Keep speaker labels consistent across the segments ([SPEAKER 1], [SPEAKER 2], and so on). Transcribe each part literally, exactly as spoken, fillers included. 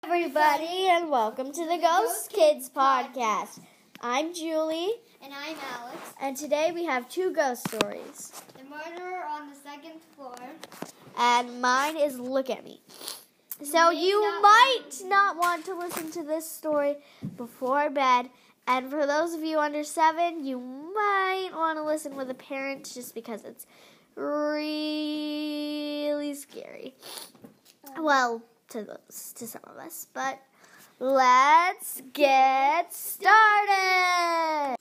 [SPEAKER 1] Everybody, and welcome to the Ghost Kids podcast. I'm Julie.
[SPEAKER 2] And I'm Alex.
[SPEAKER 1] And today we have two ghost stories.
[SPEAKER 2] The murderer on the second floor.
[SPEAKER 1] And mine is Look at Me. So you might not want to listen to this story before bed. And for those of you under seven, you might want to listen with a parent just because it's really scary. Well, to those, to some of us, but let's get started.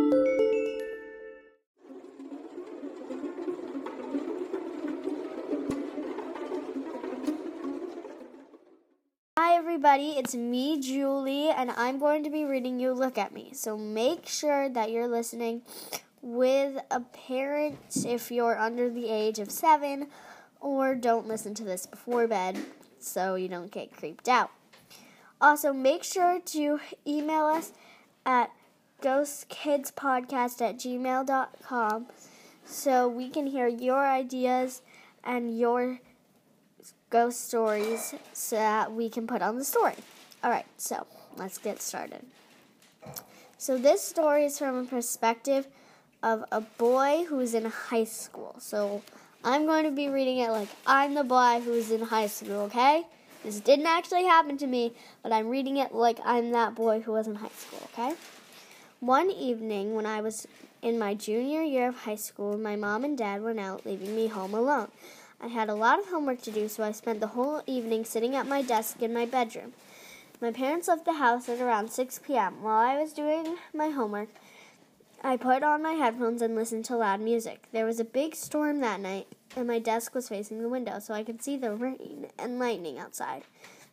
[SPEAKER 1] Hi everybody, it's me, Julie, and I'm going to be reading you Look at Me. So make sure that you're listening with a parent if you're under the age of seven, or don't listen to this before bed so you don't get creeped out. Also, make sure to email us at ghostkidspodcast at gmail dot com so we can hear your ideas and your ghost stories so that we can put on the story. Alright, so let's get started. So this story is from a perspective of a boy who's in high school. So I'm going to be reading it like I'm the boy who's in high school, okay? This didn't actually happen to me, but I'm reading it like I'm that boy who was in high school, okay? One evening when I was in my junior year of high school, my mom and dad went out, leaving me home alone. I had a lot of homework to do, so I spent the whole evening sitting at my desk in my bedroom. My parents left the house at around six p.m. While I was doing my homework, I put on my headphones and listened to loud music. There was a big storm that night, and my desk was facing the window, so I could see the rain and lightning outside.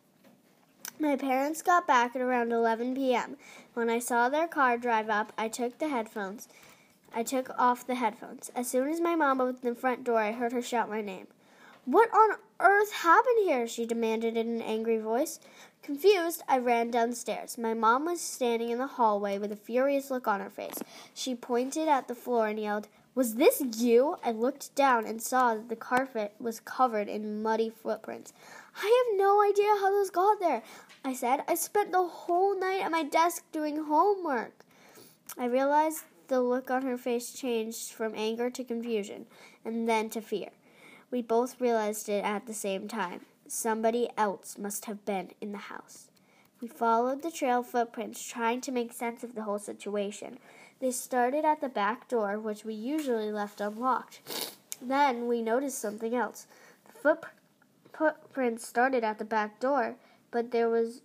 [SPEAKER 1] My parents got back at around eleven p.m. When I saw their car drive up, I took the headphones. I took off the headphones. As soon as my mom opened the front door, I heard her shout my name. "What on earth happened here?" she demanded in an angry voice. Confused, I ran downstairs. My mom was standing in the hallway with a furious look on her face. She pointed at the floor and yelled, "Was this you?" I looked down and saw that the carpet was covered in muddy footprints. "I have no idea how those got there," I said. "I spent the whole night at my desk doing homework." I realized the look on her face changed from anger to confusion, and then to fear. We both realized it at the same time. Somebody else must have been in the house. We followed the trail of footprints, trying to make sense of the whole situation. They started at the back door, which we usually left unlocked. Then we noticed something else. The foot, footprints started at the back door, but there was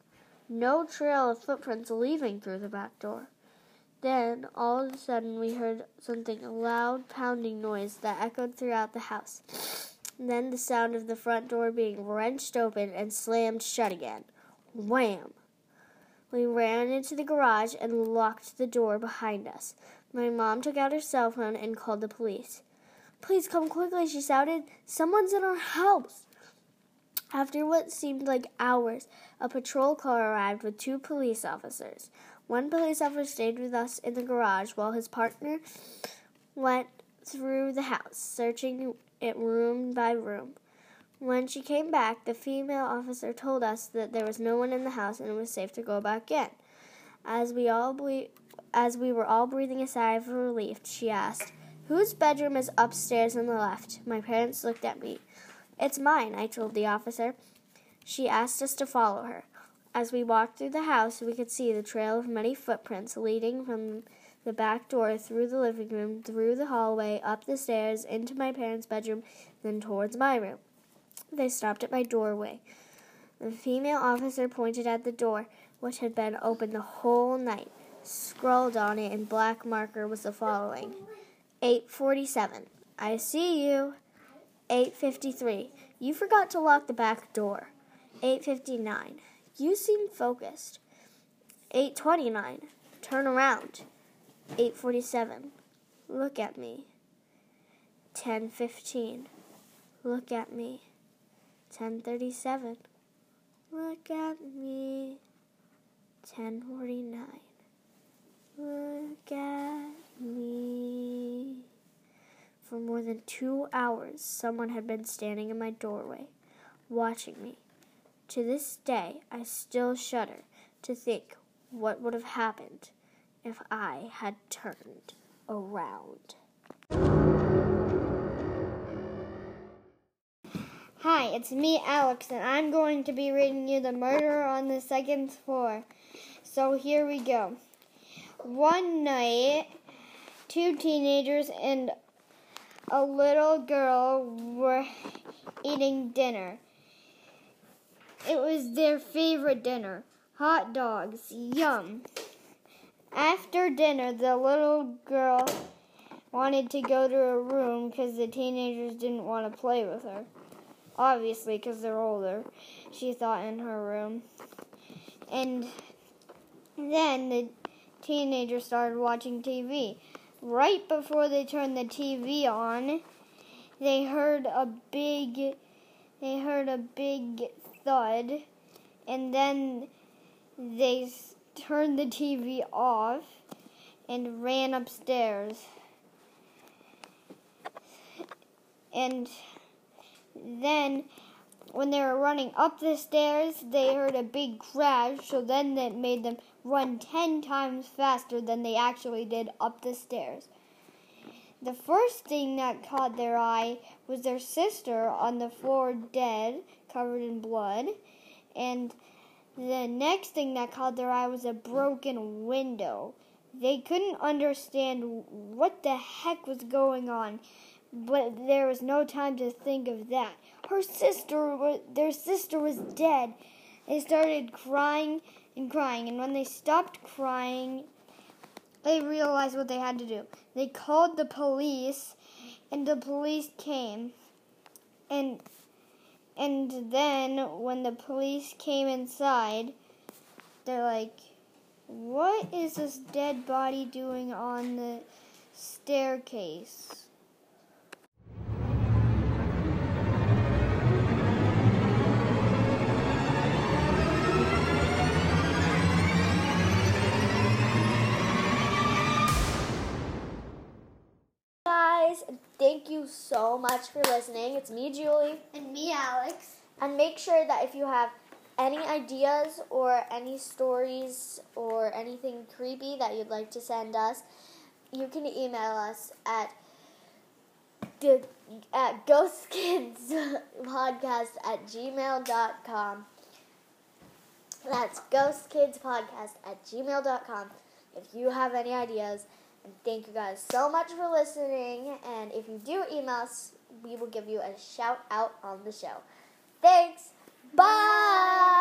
[SPEAKER 1] no trail of footprints leaving through the back door. Then, all of a sudden, we heard something, a loud pounding noise that echoed throughout the house. Then the sound of the front door being wrenched open and slammed shut again. Wham! We ran into the garage and locked the door behind us. My mom took out her cell phone and called the police. "Please come quickly," she shouted. "Someone's in our house." After what seemed like hours, a patrol car arrived with two police officers. One police officer stayed with us in the garage while his partner went through the house, searching it room by room. When she came back, the female officer told us that there was no one in the house and it was safe to go back in. As we all ble- as we were all breathing a sigh of relief, she asked, "Whose bedroom is upstairs on the left?" My parents looked at me. "It's mine," I told the officer. She asked us to follow her. As we walked through the house, we could see the trail of muddy footprints leading from the back door through the living room, through the hallway, up the stairs, into my parents' bedroom, then towards my room. They stopped at my doorway. The female officer pointed at the door, which had been open the whole night. Scrawled on it in black marker was the following: eight forty-seven. I see you. eight fifty-three. You forgot to lock the back door. eight fifty-nine. You seem focused. eight twenty-nine. Turn around. eight forty-seven. Look at me. ten fifteen. Look at me. ten thirty-seven. Look at me. ten forty-nine. Look at me. For more than two hours, someone had been standing in my doorway, watching me. To this day, I still shudder to think what would have happened if I had turned around.
[SPEAKER 2] Hi, it's me, Alex, and I'm going to be reading you The Murder on the Second Floor. So here we go. One night, two teenagers and a little girl were eating dinner. It was their favorite dinner. Hot dogs. Yum. After dinner, the little girl wanted to go to her room because the teenagers didn't want to play with her. Obviously, because they're older, she thought, in her room. And then the teenagers started watching T V. Right before they turned the T V on, they heard a big, they heard a big thud, and then they turned the T V off and ran upstairs. And then, when they were running up the stairs, they heard a big crash, so then that made them run ten times faster than they actually did up the stairs. The first thing that caught their eye was their sister on the floor dead, covered in blood, and the next thing that caught their eye was a broken window. They couldn't understand what the heck was going on, but there was no time to think of that. Her sister, was, their sister was dead. They started crying and crying, and when they stopped crying, they realized what they had to do. They called the police, and the police came. And and then when the police came inside, they're like, "What is this dead body doing on the staircase?"
[SPEAKER 1] Guys, thank you so much for listening. It's me, Julie.
[SPEAKER 2] And me, Alex.
[SPEAKER 1] And make sure that if you have any ideas or any stories or anything creepy that you'd like to send us, you can email us at the at ghostkidspodcast at gmail dot com. That's ghostkidspodcast at gmail dot com if you have any ideas. And thank you guys so much for listening. And if you do email us, we will give you a shout out on the show. Thanks. Bye.